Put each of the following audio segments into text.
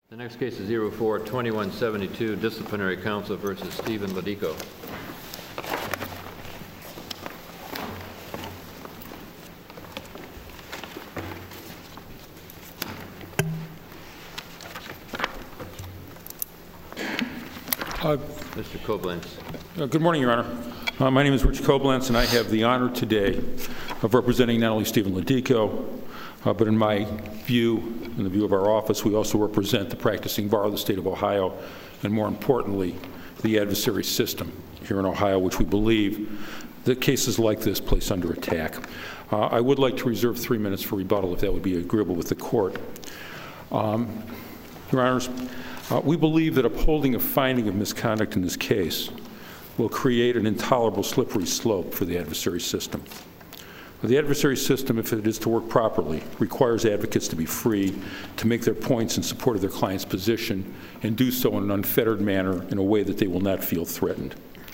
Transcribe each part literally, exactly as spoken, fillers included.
The next case is zero four twenty-one seventy-two, Disciplinary Counsel versus Stephen Ledico. Uh, Mister Koblenz. uh, good morning, Your Honor. Uh, my name is Rich Koblenz, and I have the honor today of representing not only Stephen Ledico, uh, but in my view, in the view of our office, we also represent the practicing bar of the state of Ohio, and more importantly, the adversary system here in Ohio, which we believe that cases like this place under attack. Uh, I would like to reserve three minutes for rebuttal, if that would be agreeable with the court. Um, Your Honors, uh, we believe that upholding a finding of misconduct in this case will create an intolerable slippery slope for the adversary system. The adversary system, if it is to work properly, requires advocates to be free to make their points in support of their client's position and do so in an unfettered manner in a way that they will not feel threatened.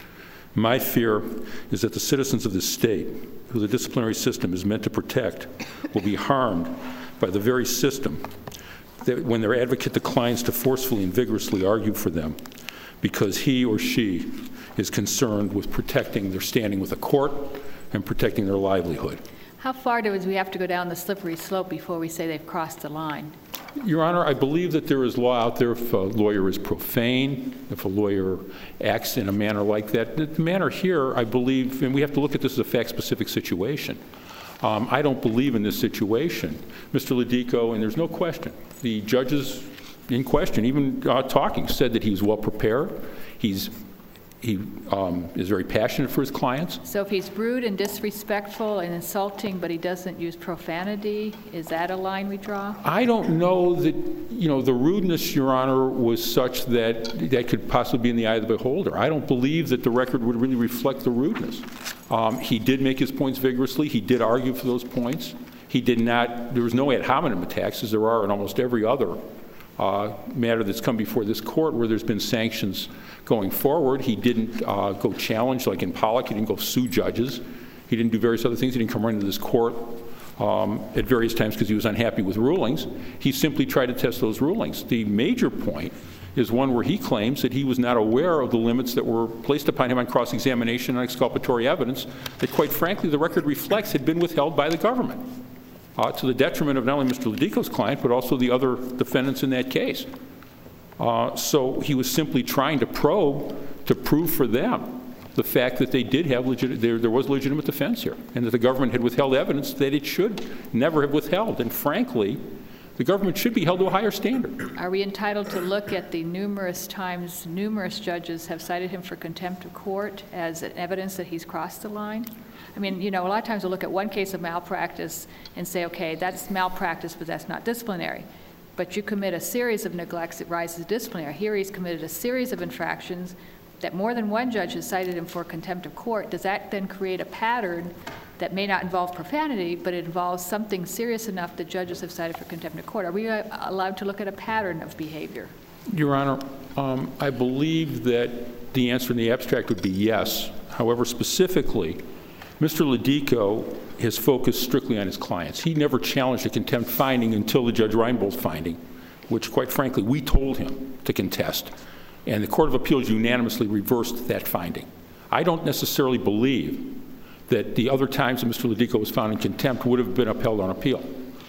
My fear is that the citizens of this state, who the disciplinary system is meant to protect, will be harmed by the very system that when their advocate declines to forcefully and vigorously argue for them because he or she is concerned with protecting their standing with the court and protecting their livelihood. How far do we have to go down the slippery slope before we say they've crossed the line? Your Honor, I believe that there is law out there if a lawyer is profane, if a lawyer acts in a manner like that. The manner here, I believe, and we have to look at this as a fact-specific situation. Um, I don't believe in this situation. Mister Ledico, and there's no question, the judges in question, even uh, talking, said that he was well prepared. He's He um, is very passionate for his clients. So if he's rude and disrespectful and insulting, but he doesn't use profanity, is that a line we draw? I don't know that, you know, the rudeness, Your Honor, was such that that could possibly be in the eye of the beholder. I don't believe that the record would really reflect the rudeness. Um, he did make his points vigorously. He did argue for those points. He did not, there was no ad hominem attacks, as there are in almost every other Uh, matter that's come before this court where there's been sanctions going forward. He didn't uh, go challenge, like in Pollock, he didn't go sue judges. He didn't do various other things. He didn't come running to this court um, at various times because he was unhappy with rulings. He simply tried to test those rulings. The major point is one where he claims that he was not aware of the limits that were placed upon him on cross-examination and exculpatory evidence that, quite frankly, the record reflects had been withheld by the government. Uh, to the detriment of not only Mister Ledico's client, but also the other defendants in that case. Uh, so he was simply trying to probe to prove for them the fact that they did have legit- there, there was legitimate defense here, and that the government had withheld evidence that it should never have withheld. And frankly, the government should be held to a higher standard. Are we entitled to look at the numerous times numerous judges have cited him for contempt of court as evidence that he's crossed the line? I mean, you know, a lot of times we'll look at one case of malpractice and say, okay, that's malpractice, but that's not disciplinary. But you commit a series of neglects that rises to disciplinary. Here he's committed a series of infractions that more than one judge has cited him for contempt of court. Does that then create a pattern that may not involve profanity, but it involves something serious enough that judges have cited for contempt of court? Are we allowed to look at a pattern of behavior? Your Honor, um, I believe that the answer in the abstract would be yes. However, specifically, Mister Ledico has focused strictly on his clients. He never challenged a contempt finding until the Judge Reinbold finding, which, quite frankly, we told him to contest. And the Court of Appeals unanimously reversed that finding. I don't necessarily believe that the other times that Mister Ledico was found in contempt would have been upheld on appeal.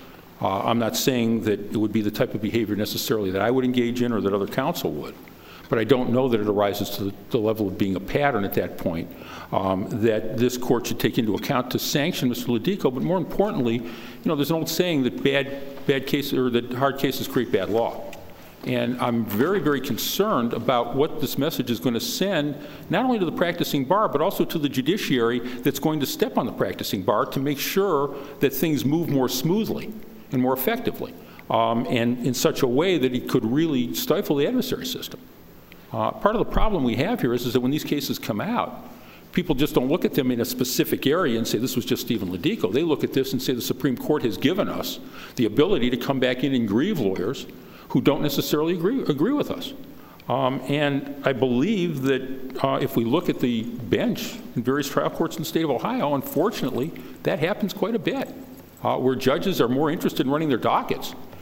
Uh, I'm not saying that it would be the type of behavior necessarily that I would engage in or that other counsel would. But I don't know that it arises to the, the level of being a pattern at that point um, that this court should take into account to sanction Mister Ledico. But more importantly, you know, there's an old saying that bad, bad cases or that hard cases create bad law. And I'm very, very concerned about what this message is going to send, not only to the practicing bar, but also to the judiciary that's going to step on the practicing bar to make sure that things move more smoothly and more effectively, um, and in such a way that it could really stifle the adversary system. Uh, part of the problem we have here is, is that when these cases come out, people just don't look at them in a specific area and say this was just Stephen Ledico. They look at this and say the Supreme Court has given us the ability to come back in and grieve lawyers who don't necessarily agree, agree with us. Um, and I believe that uh, if we look at the bench in various trial courts in the state of Ohio, unfortunately, that happens quite a bit, uh, where judges are more interested in running their dockets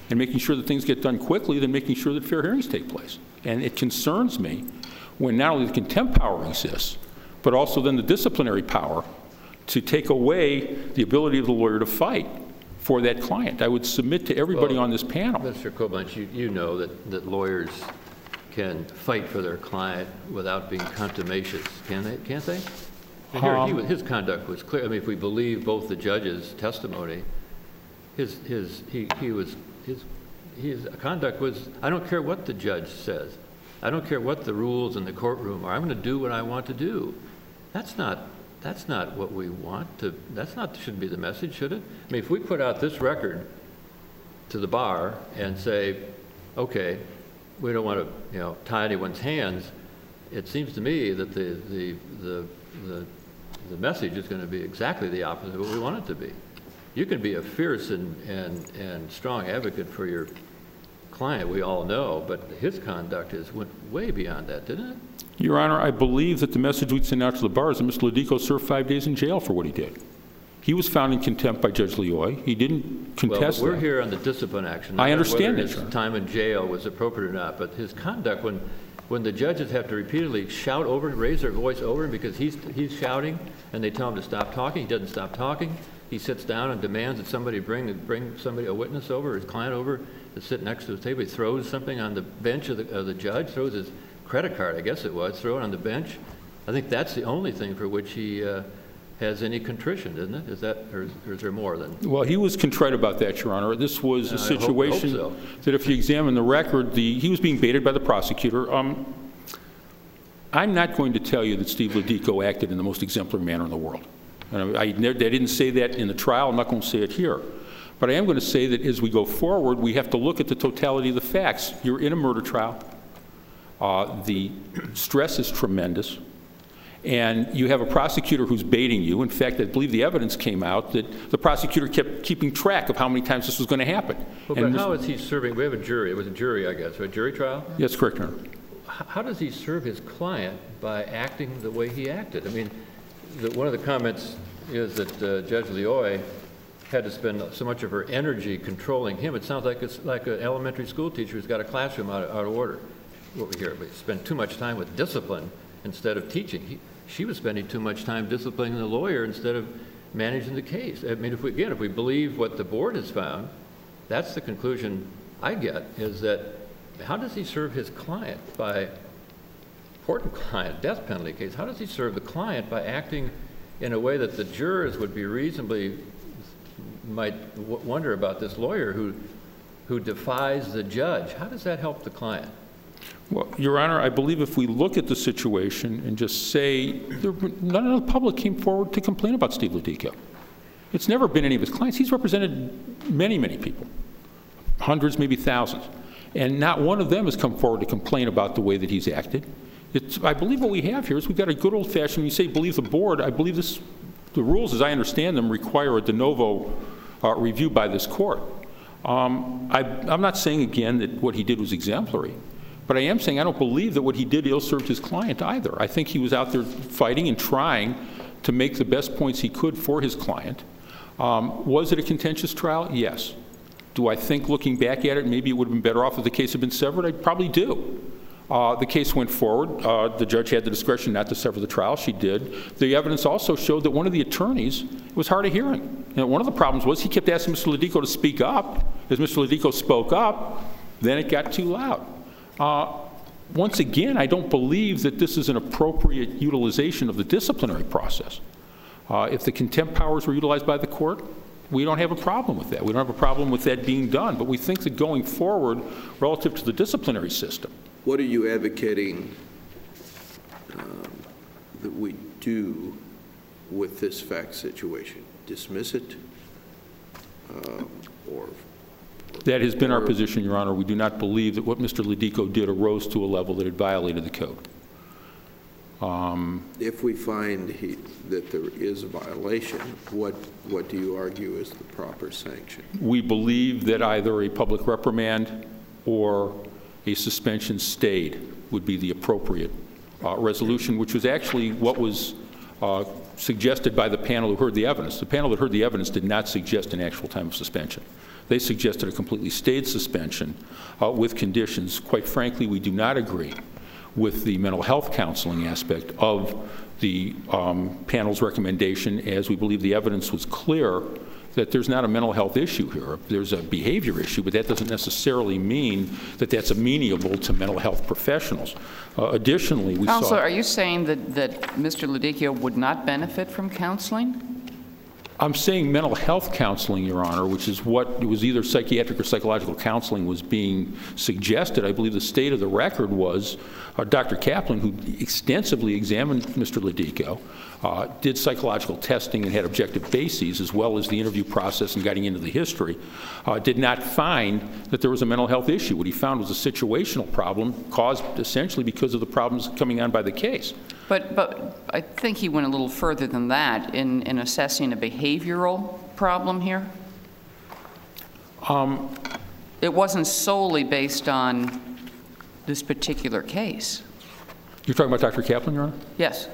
and making sure that things get done quickly than making sure that fair hearings take place. And it concerns me when not only the contempt power exists, but also then the disciplinary power to take away the ability of the lawyer to fight for that client. I would submit to everybody Well, on this panel. Mister Koblenz, you, you know that, that lawyers can fight for their client without being contumacious, can they, can't they? I mean, here, he Um, was, his conduct was clear. I mean, if we believe both the judges' testimony, his, his, he, he was, his, his conduct was, I don't care what the judge says. I don't care what the rules in the courtroom are. I'm going to do what I want to do. That's not, that's not what we want to, that's not, shouldn't be the message, should it? I mean, if we put out this record to the bar and say, okay, we don't want to, you know, tie anyone's hands, it seems to me that the, the, the, the, the message is going to be exactly the opposite of what we want it to be. You can be a fierce and, and, and strong advocate for your client, we all know, but his conduct is went way beyond that, didn't it? Your Honor, I believe that the message we'd send out to the bar is that Mister Lodico served five days in jail for what he did. He was found in contempt by Judge Loy. He didn't Well, contest we're that. here on the discipline action. I not understand whether that, his Your time in jail was appropriate or not, but his conduct, when, when the judges have to repeatedly shout over, raise their voice over him because he's, he's shouting, and they tell him to stop talking, he doesn't stop talking. He sits down and demands that somebody bring, bring somebody, a witness over, his client over, to sit next to his table. He throws something on the bench of the, of the judge, throws his credit card, I guess it was, throw it on the bench. I think that's the only thing for which he uh, has any contrition, isn't it? Is that, or is, or is there more than? Well, he was contrite about that, Your Honor. This was a I hope- situation hope so. that if you examine the record, the, he was being baited by the prosecutor. Um, I'm not going to tell you that Steve Lodico acted in the most exemplary manner in the world. And I, I, never, I didn't say that in the trial. I'm not going to say it here. But I am going to say that as we go forward, we have to look at the totality of the facts. You're in a murder trial. Uh, the stress is tremendous. And you have a prosecutor who's baiting you. In fact, I believe the evidence came out that the prosecutor kept keeping track of how many times this was going to happen. Well, And but how is he serving? We have a jury. It was a jury, I guess, a jury trial? Yes, correct, Your Honor. H- How does he serve his client by acting the way he acted? I mean, the, one of the comments is that uh, Judge Loy had to spend so much of her energy controlling him. It sounds like it's like an elementary school teacher who's got a classroom out of, out of order. What we hear, but spend too much time with discipline instead of teaching. He, she was spending too much time disciplining the lawyer instead of managing the case. I mean, if we, again, if we believe what the board has found, that's the conclusion I get, is that how does he serve his client by, important client, death penalty case, how does he serve the client by acting in a way that the jurors would be reasonably, might w wonder about this lawyer who, who defies the judge? How does that help the client? Well, Your Honor, I believe if we look at the situation and just say, there, none of the public came forward to complain about Steve Lodico. It's never been any of his clients. He's represented many, many people, hundreds, maybe thousands. And not one of them has come forward to complain about the way that he's acted. It's, I believe what we have here is we've got a good old-fashioned, when you say believe the board, I believe this, the rules, as I understand them, require a de novo uh, review by this court. Um, I, I'm not saying, again, that what he did was exemplary. But I am saying I don't believe that what he did ill-served his client either. I think he was out there fighting and trying to make the best points he could for his client. Um, was it a contentious trial? Yes. Do I think, looking back at it, maybe it would have been better off if the case had been severed? I probably do. Uh, the case went forward. Uh, the judge had the discretion not to sever the trial. She did. The evidence also showed that one of the attorneys was hard of hearing. Now, one of the problems was he kept asking Mister Lodico to speak up. As Mister Lodico spoke up, then it got too loud. Uh, once again, I don't believe that this is an appropriate utilization of the disciplinary process. Uh, if the contempt powers were utilized by the court, we don't have a problem with that. We don't have a problem with that being done. But we think that going forward, relative to the disciplinary system. What are you advocating um, that we do with this fact situation? Dismiss it? Um, or That has been our position, Your Honor. We do not believe that what Mister Lodico did arose to a level that it violated the code. Um, if we find he, that there is a violation, what, what do you argue is the proper sanction? we believe that either a public reprimand or a suspension stayed would be the appropriate uh, resolution, which was actually what was uh, suggested by the panel who heard the evidence. The panel that heard the evidence did not suggest an actual time of suspension. They suggested a completely stayed suspension uh, with conditions. Quite frankly, we do not agree with the mental health counseling aspect of the um, panel's recommendation, as we believe the evidence was clear that there's not a mental health issue here. There's a behavior issue, but that doesn't necessarily mean that that's amenable to mental health professionals. Uh, additionally, we Counselor, saw... are you saying that, that Mister Ledicchio would not benefit from counseling? I'm saying mental health counseling, Your Honor, which is what it was either psychiatric or psychological counseling was being suggested. I believe the state of the record was uh, Doctor Kaplan, who extensively examined Mister Ledicchio, uh, did psychological testing and had objective bases, as well as the interview process and getting into the history, uh, did not find that there was a mental health issue. What he found was a situational problem caused essentially because of the problems coming on by the case. But, but I think he went a little further than that in, in assessing a behavioral problem here. Um, it wasn't solely based on this particular case. You're talking about Doctor Kaplan, Your Honor? Yes.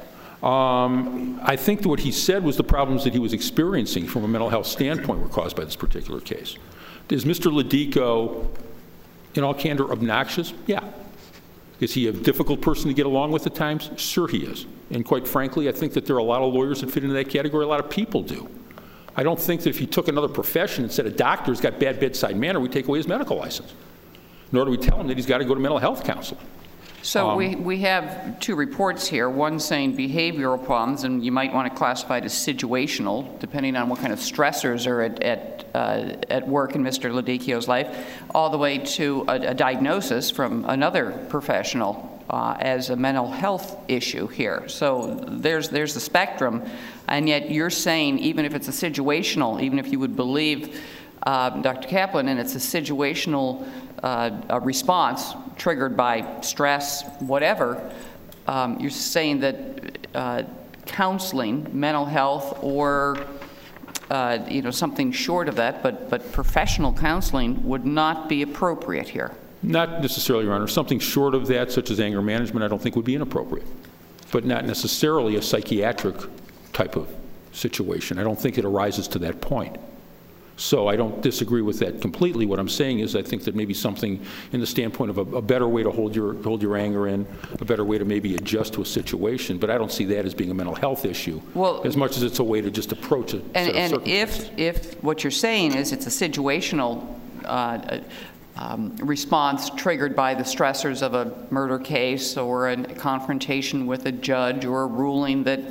Um, I think that what he said was the problems that he was experiencing from a mental health standpoint were caused by this particular case. Is Mister Ledicchio, in all candor, obnoxious? Yeah. Is he a difficult person to get along with at times? Sure he is. And quite frankly, I think that there are a lot of lawyers that fit into that category. A lot of people do. I don't think that if he took another profession and said a doctor's got bad bedside manner, we take away his medical license. Nor do we tell him that he's got to go to mental health counseling. So um, we, we have two reports here, one saying behavioral problems, and you might want to classify it as situational, depending on what kind of stressors are at, at, uh, at work in Mister Ledicchio's life, all the way to a, a diagnosis from another professional uh, as a mental health issue here. So there's, there's the spectrum, and yet you're saying even if it's a situational, even if you would believe uh, Doctor Kaplan, and it's a situational uh, a response triggered by stress, whatever, um, you're saying that uh, counseling, mental health, or uh, you know, something short of that, but, but professional counseling would not be appropriate here. Not necessarily, Your Honor. Something short of that, such as anger management, I don't think would be inappropriate, but not necessarily a psychiatric type of situation. I don't think it arises to that point. So I don't disagree with that completely. What I'm saying is I think that maybe something in the standpoint of a, a better way to hold your, hold your anger in, a better way to maybe adjust to a situation, but I don't see that as being a mental health issue, well, as much as it's a way to just approach it. And, and if, if what you're saying is it's a situational uh, um, response triggered by the stressors of a murder case or a confrontation with a judge or a ruling that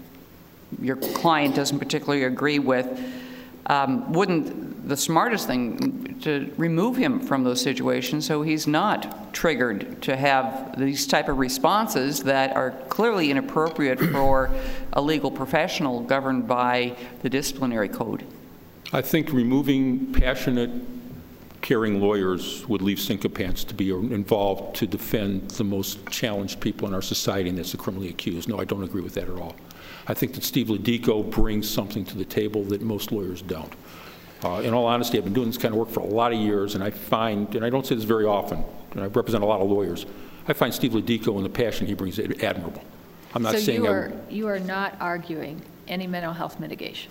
your client doesn't particularly agree with, Um, wouldn't the smartest thing to remove him from those situations so he's not triggered to have these type of responses that are clearly inappropriate for a legal professional governed by the disciplinary code? I think removing passionate, caring lawyers would leave sycophants to be involved to defend the most challenged people in our society, and that's the criminally accused. No, I don't agree with that at all. I think that Steve Ledicchio brings something to the table that most lawyers don't. Uh, in all honesty, I've been doing this kind of work for a lot of years, and I find, and I don't say this very often, and I represent a lot of lawyers, I find Steve Ledicchio and the passion he brings admirable. I'm not so saying you I, are, you are not arguing any mental health mitigation?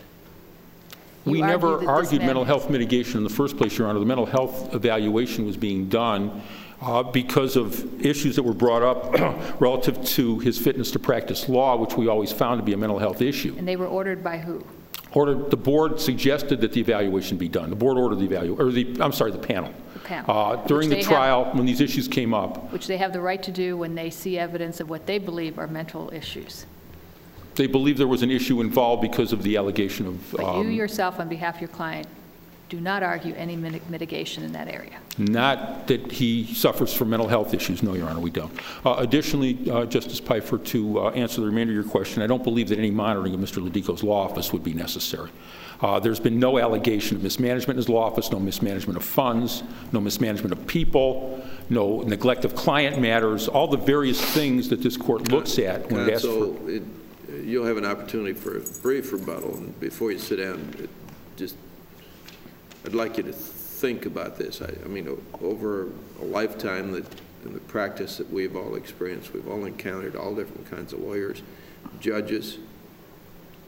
You we argue never argued man mental health mitigation in the first place, Your Honor. The mental health evaluation was being done Uh, because of issues that were brought up relative to his fitness to practice law, which we always found to be a mental health issue. And they were ordered by who? Ordered, the board suggested that the evaluation be done. The board ordered the evaluation, or the, I'm sorry, the panel. The panel. Uh, during the trial, have, when these issues came up. Which they have the right to do when they see evidence of what they believe are mental issues. They believe there was an issue involved because of the allegation of... But um, you yourself, on behalf of your client, do not argue any mitigation in that area. Not that he suffers from mental health issues. No, Your Honor, we don't. Uh, additionally, uh, Justice Pfeiffer, to uh, answer the remainder of your question, I don't believe that any monitoring of Mister Ledicchio's law office would be necessary. Uh, there's been no allegation of mismanagement in his law office, no mismanagement of funds, no mismanagement of people, no neglect of client matters, all the various things that this court looks at when it asks for... It, you'll have an opportunity for a brief rebuttal, and before you sit down, it just I'd like you to think about this. I, I mean, over a lifetime that in the practice that we've all experienced, we've all encountered all different kinds of lawyers, judges,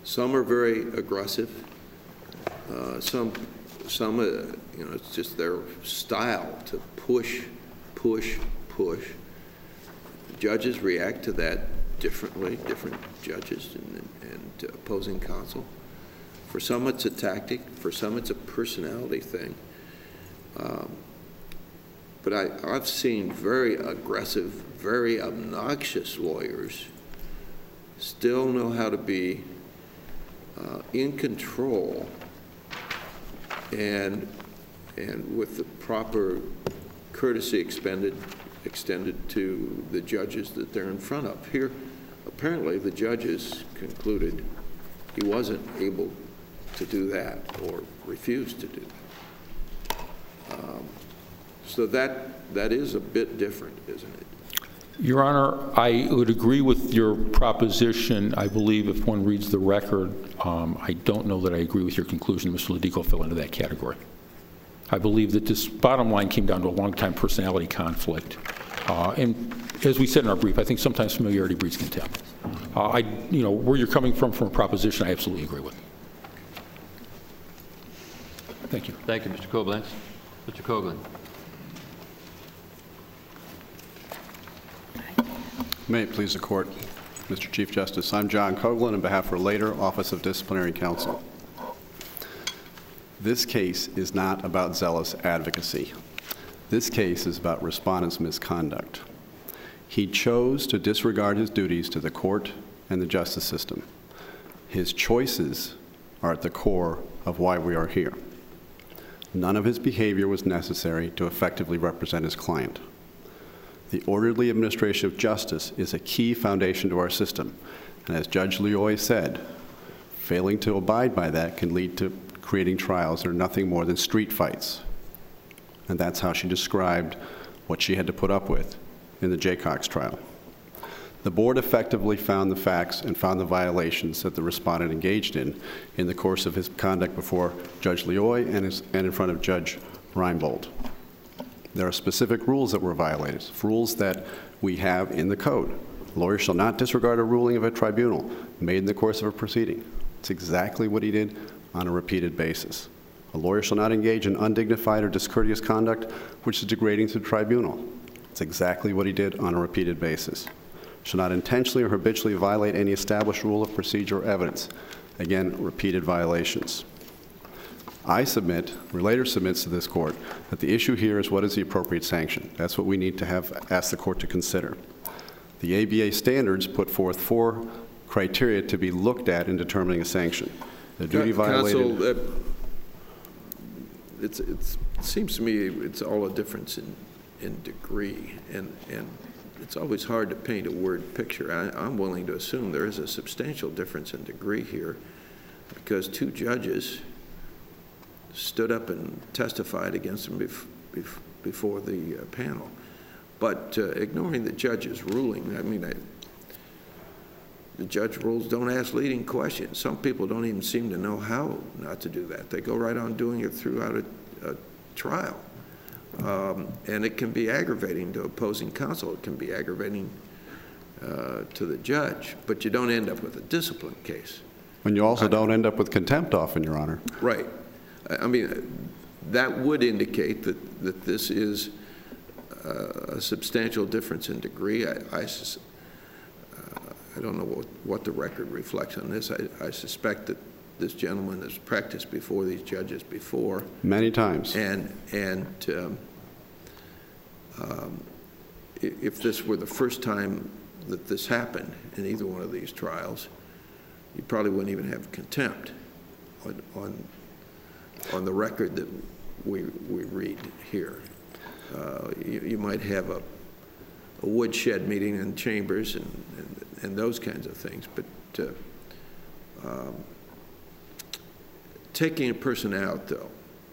Some are very aggressive. Uh, some, some, uh, you know, it's just their style to push, push, push. Judges react to that differently, different judges and, and opposing counsel. For some, it's a tactic. For some, it's a personality thing. Um, but I, I've seen very aggressive, very obnoxious lawyers still know how to be uh, in control and and with the proper courtesy expended, extended to the judges that they're in front of. Here, apparently, the judges concluded he wasn't able to do that or refused to do that. Um, so that that is a bit different, isn't it? Your Honor, I would agree with your proposition. I believe if one reads the record, um, I don't know that I agree with your conclusion Mister Lodico fell into that category. I believe that this bottom line came down to a long-time personality conflict. Uh, and as we said in our brief, I think sometimes familiarity breeds contempt. Uh, I, you know, where you're coming from from a proposition, I absolutely agree with. Thank you. Thank you, Mister Koblenz. Mister Coghlan. May it please the Court, Mister Chief Justice. I'm John Coghlan on behalf of Relator, Office of Disciplinary Counsel. This case is not about zealous advocacy. This case is about respondent's misconduct. He chose to disregard his duties to the court and the justice system. His choices are at the core of why we are here. None of his behavior was necessary to effectively represent his client. The orderly administration of justice is a key foundation to our system. And as Judge Loy said, failing to abide by that can lead to creating trials that are nothing more than street fights. And that's how she described what she had to put up with in the Jaycox trial. The board effectively found the facts and found the violations that the respondent engaged in in the course of his conduct before Judge Loy and, his, and in front of Judge Reinbold. There are specific rules that were violated, rules that we have in the code. A lawyer shall not disregard a ruling of a tribunal made in the course of a proceeding. It's exactly what he did on a repeated basis. A lawyer shall not engage in undignified or discourteous conduct which is degrading to the tribunal. It's exactly what he did on a repeated basis. Shall not intentionally or habitually violate any established rule of procedure or evidence. Again, repeated violations. I submit, Relator submits to this court, that the issue here is what is the appropriate sanction. That's what we need to have asked the court to consider. The A B A standards put forth four criteria to be looked at in determining a sanction. The duty violated. Counsel, uh, it's, it's, it seems to me it's all a difference in, in degree, and, and it's always hard to paint a word picture. I, I'm willing to assume there is a substantial difference in degree here because two judges stood up and testified against him bef bef before the uh, panel. But uh, ignoring the judge's ruling, I mean, I, the judge rules don't ask leading questions. Some people don't even seem to know how not to do that. They go right on doing it throughout a, a trial. Um, and it can be aggravating to opposing counsel. It can be aggravating uh, to the judge. But you don't end up with a discipline case. And you also I, don't end up with contempt often, Your Honor. Right. I mean, that would indicate that, that this is uh, a substantial difference in degree. I, I, sus uh, I don't know what, what the record reflects on this. I, I suspect that this gentleman has practiced before these judges before. Many times. And, and um, um, if this were the first time that this happened in either one of these trials, you probably wouldn't even have contempt on, on on the record that we, we read here. Uh, you, you might have a, a woodshed meeting in chambers and, and, and those kinds of things, but uh, um, taking a person out, though,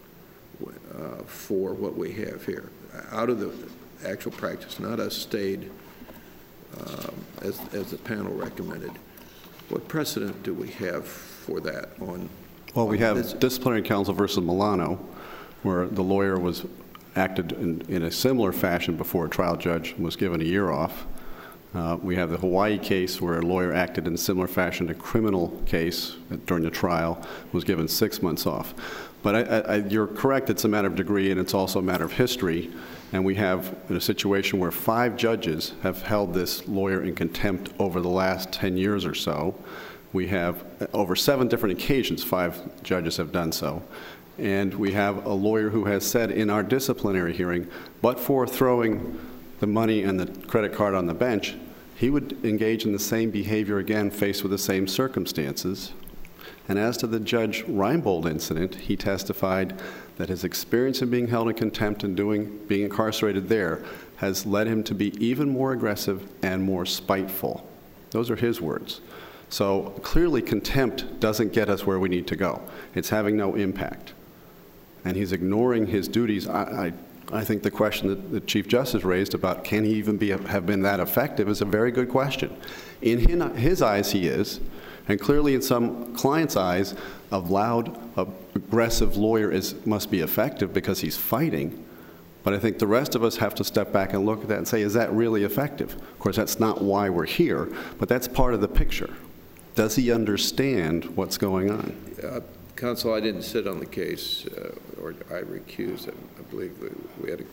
uh, for what we have here, out of the actual practice, not as stayed, um, as, as the panel recommended, what precedent do we have for that on Well, we have disciplinary counsel versus Milano, where the lawyer was acted in, in a similar fashion before a trial judge and was given a year off. Uh, we have the Hawaii case where a lawyer acted in a similar fashion to a criminal case during the trial, was given six months off. But I, I, you're correct, it's a matter of degree and it's also a matter of history. And we have a situation where five judges have held this lawyer in contempt over the last ten years or so. We have over seven different occasions, five judges have done so. And we have a lawyer who has said in our disciplinary hearing, but for throwing the money and the credit card on the bench, he would engage in the same behavior again, faced with the same circumstances. And as to the Judge Reinbold incident, he testified that his experience in being held in contempt and doing, being incarcerated there has led him to be even more aggressive and more spiteful. Those are his words. So clearly contempt doesn't get us where we need to go. It's having no impact. And he's ignoring his duties. I, I, I think the question that the Chief Justice raised about can he even be, have been that effective is a very good question. In his eyes, he is. And clearly in some clients' eyes, a loud, aggressive lawyer is, must be effective because he's fighting. But I think the rest of us have to step back and look at that and say, is that really effective? Of course, that's not why we're here, but that's part of the picture. Does he understand what's going on? Uh, Counsel, I didn't sit on the case, uh, or I recused. I, I believe we, we had a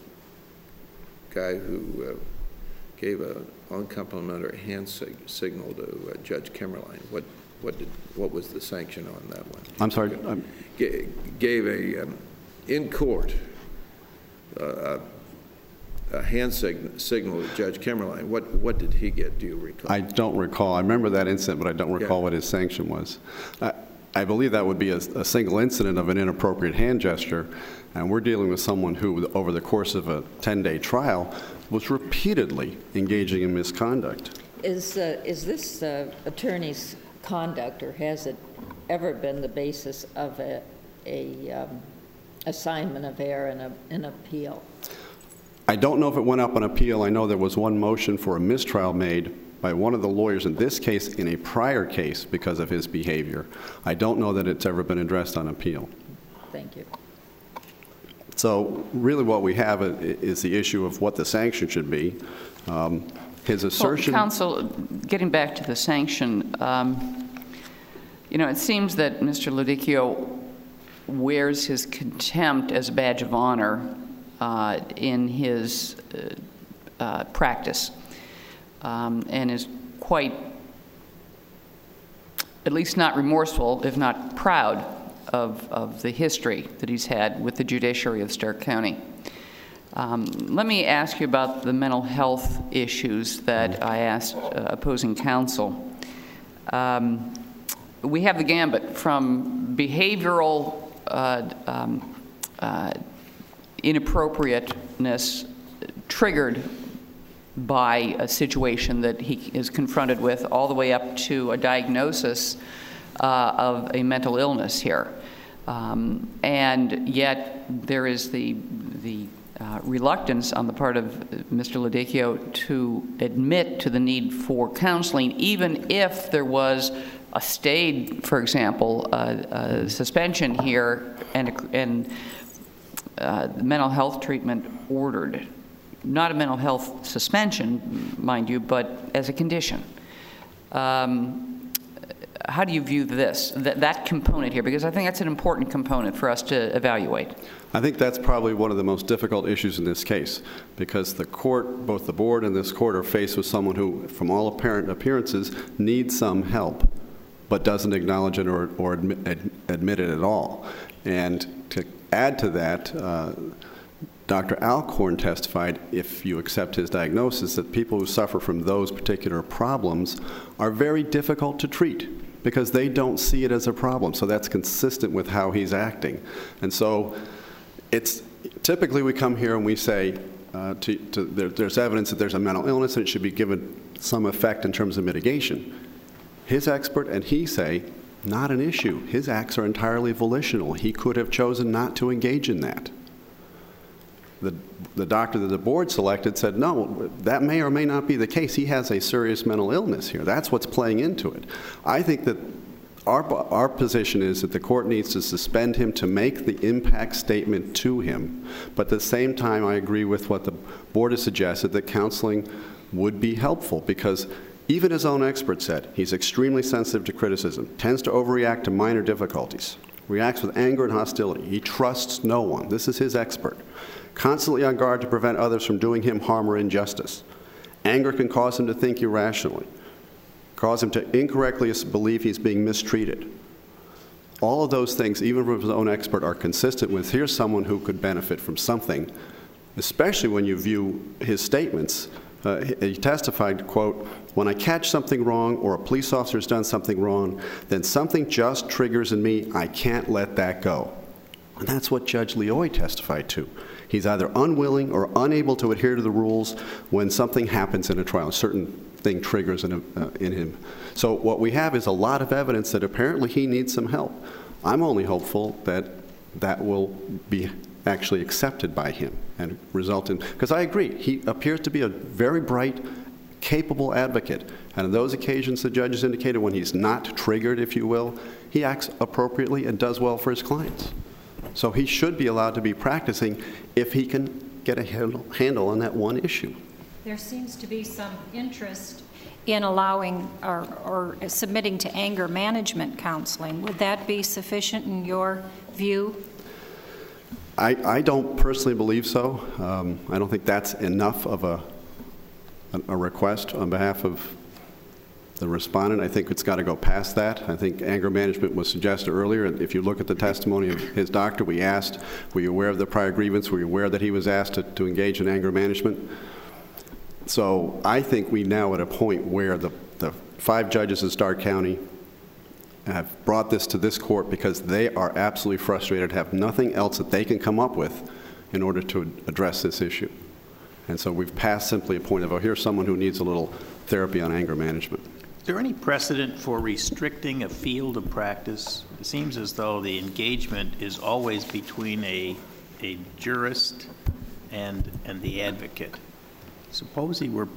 guy who uh, gave an uncomplimentary hand sig signal to uh, Judge Kimmerlein. What, what, did, what was the sanction on that one? I'm sorry? I'm G gave a, um, in court, uh, a hand sig signal to Judge Kimmerlein. What, what did he get? Do you recall? I don't recall. I remember that incident, but I don't recall Yeah. what his sanction was. I, I believe that would be a, a single incident of an inappropriate hand gesture, and we're dealing with someone who, over the course of a ten-day trial, was repeatedly engaging in misconduct. Is, uh, is this uh, attorney's conduct, or has it ever been the basis of a, a um, assignment of error in a, an appeal? I don't know if it went up on appeal. I know there was one motion for a mistrial made by one of the lawyers in this case in a prior case because of his behavior. I don't know that it's ever been addressed on appeal. Thank you. So really what we have is the issue of what the sanction should be. Um, his assertion... Well, counsel, getting back to the sanction, um, you know, it seems that Mister Ludicchio wears his contempt as a badge of honor uh, in his uh, uh, practice. Um, and is quite, at least not remorseful, if not proud, of, of the history that he's had with the judiciary of Stark County. Um, let me ask you about the mental health issues that I asked uh, opposing counsel. Um, we have the gambit from behavioral uh, um, uh, inappropriateness triggered by a situation that he is confronted with, all the way up to a diagnosis uh, of a mental illness here. Um, and yet there is the, the uh, reluctance on the part of Mister Ludicchio to admit to the need for counseling, even if there was a stayed, for example, uh, uh, suspension here and, and uh, mental health treatment ordered. Not a mental health suspension, mind you, but as a condition. Um, how do you view this, that, that component here? Because I think that's an important component for us to evaluate. I think that's probably one of the most difficult issues in this case, because the court, both the board and this court, are faced with someone who, from all apparent appearances, needs some help, but doesn't acknowledge it or, or admit, ad, admit it at all. And to add to that, uh, Doctor Alcorn testified, if you accept his diagnosis, that people who suffer from those particular problems are very difficult to treat because they don't see it as a problem. So that's consistent with how he's acting. And so it's typically we come here and we say uh, to, to, there, there's evidence that there's a mental illness and it should be given some effect in terms of mitigation. His expert and he say, not an issue. His acts are entirely volitional. He could have chosen not to engage in that. The, the doctor that the board selected said, no, that may or may not be the case. He has a serious mental illness here. That's what's playing into it. I think that our, our position is that the court needs to suspend him to make the impact statement to him. But at the same time, I agree with what the board has suggested, that counseling would be helpful, because even his own expert said he's extremely sensitive to criticism, tends to overreact to minor difficulties, reacts with anger and hostility. He trusts no one. This is his expert. Constantly on guard to prevent others from doing him harm or injustice. Anger can cause him to think irrationally, cause him to incorrectly believe he's being mistreated. All of those things, even from his own expert, are consistent with here's someone who could benefit from something, especially when you view his statements. Uh, he, he testified, quote, "When I catch something wrong or a police officer has done something wrong, then something just triggers in me. I can't let that go." And that's what Judge Leoy testified to. He's either unwilling or unable to adhere to the rules when something happens in a trial. A certain thing triggers in, a, uh, in him. So what we have is a lot of evidence that apparently he needs some help. I'm only hopeful that that will be actually accepted by him and result in, because I agree, he appears to be a very bright, capable advocate. And on those occasions the judges indicated when he's not triggered, if you will, he acts appropriately and does well for his clients. So he should be allowed to be practicing if he can get a handle, handle on that one issue. There seems to be some interest in allowing or, or submitting to anger management counseling. Would that be sufficient in your view? I, I don't personally believe so. Um, I don't think that's enough of a, a request on behalf of the respondent. I think it's got to go past that. I think anger management was suggested earlier. If you look at the testimony of his doctor, we asked, were you aware of the prior grievance? Were you aware that he was asked to, to engage in anger management? So I think we now at a point where the, the five judges in Stark County have brought this to this court because they are absolutely frustrated, have nothing else that they can come up with in order to address this issue. And so we've passed simply a point of, oh, here's someone who needs a little therapy on anger management. Is there any precedent for restricting a field of practice? It seems as though the engagement is always between a, a jurist and, and the advocate. Suppose he were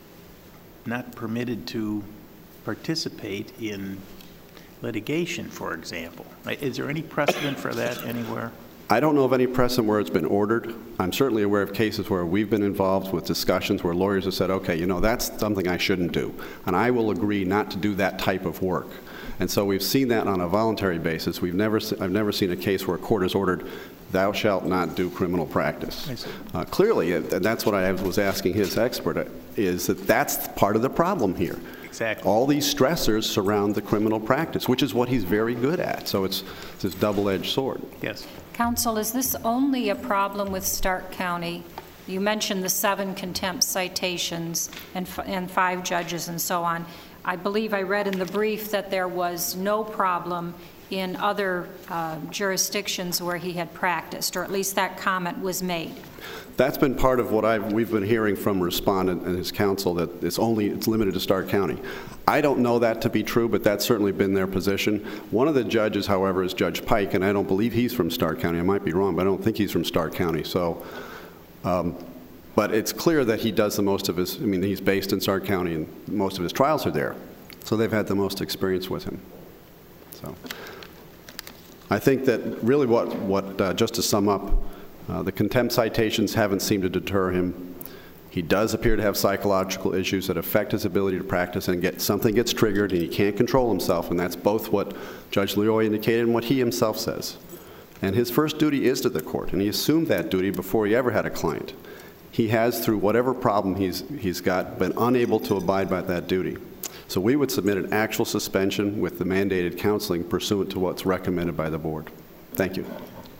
not permitted to participate in litigation, for example. Is there any precedent for that anywhere? I don't know of any precedent where it's been ordered. I'm certainly aware of cases where we've been involved with discussions where lawyers have said, okay, you know, that's something I shouldn't do, and I will agree not to do that type of work. And so we've seen that on a voluntary basis. We've never, I've never seen a case where a court has ordered, thou shalt not do criminal practice. Uh, clearly, and that's what I was asking his expert, is that that's part of the problem here. Exactly. All these stressors surround the criminal practice, which is what he's very good at. So it's, it's this double-edged sword. Yes. Counsel, is this only a problem with Stark County? You mentioned the seven contempt citations and, f and five judges and so on. I believe I read in the brief that there was no problem in other uh, jurisdictions where he had practiced, or at least that comment was made. That's been part of what I've, we've been hearing from respondent and his counsel, that it's only it's limited to Stark County. I don't know that to be true, but that's certainly been their position. One of the judges, however, is Judge Pike, and I don't believe he's from Stark County. I might be wrong, but I don't think he's from Stark County. So, um, but it's clear that he does the most of his, I mean, he's based in Stark County, and most of his trials are there. So they've had the most experience with him. So I think that really what, what uh, just to sum up, Uh, the contempt citations haven't seemed to deter him. He does appear to have psychological issues that affect his ability to practice, and get something gets triggered and he can't control himself, and that's both what Judge Leoy indicated and what he himself says. And his first duty is to the court, and he assumed that duty before he ever had a client. He has, through whatever problem he's, he's got, been unable to abide by that duty. So we would submit an actual suspension with the mandated counseling pursuant to what's recommended by the board. Thank you.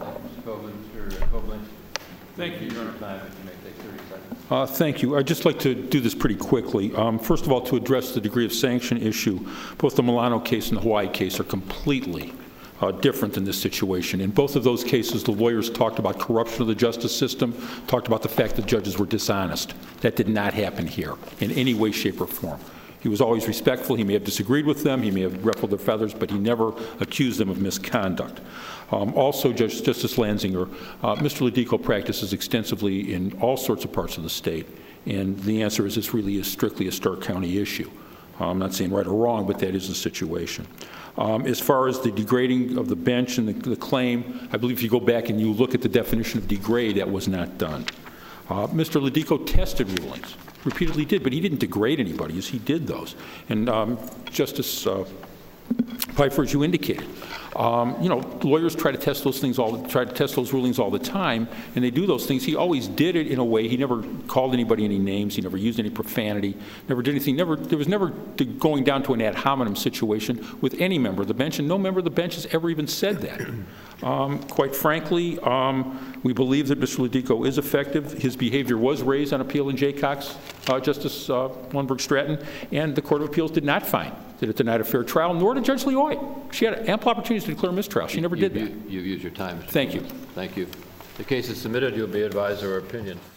Thank you. Your time, if you may take thirty seconds. Uh, thank you. I'd just like to do this pretty quickly. Um, first of all, to address the degree of sanction issue, both the Milano case and the Hawaii case are completely uh, different in this situation. In both of those cases, the lawyers talked about corruption of the justice system, talked about the fact that judges were dishonest. That did not happen here in any way, shape, or form. He was always respectful. He may have disagreed with them. He may have ruffled their feathers, but he never accused them of misconduct. Um, also, Judge, Justice Lanzinger, uh, Mister Lodico practices extensively in all sorts of parts of the state, and the answer is this really is strictly a Stark County issue. Uh, I'm not saying right or wrong, but that is the situation. Um, as far as the degrading of the bench and the, the claim, I believe if you go back and you look at the definition of degrade, that was not done. Uh, Mister Lodico tested rulings. repeatedly did, but he didn't degrade anybody, as he did those. And um, Justice uh, Pfeiffer, as you indicated, um, you know, lawyers try to test those things all, try to test those rulings all the time, and they do those things. He always did it in a way. He never called anybody any names. He never used any profanity. Never did anything. Never. There was never going down to an ad hominem situation with any member of the bench, and no member of the bench has ever even said that. Um, quite frankly, um, we believe that Mister Lodico is effective. His behavior was raised on appeal in Jaycox, uh, Justice uh, Lundberg Stratton, and the Court of Appeals did not find that it denied a fair trial, nor did Judge Leoy. She had ample opportunities to declare mistrial. She never You- did that. you- You've used your time. Mister Thank you. Thank you. The case is submitted. You'll be advised of our opinion.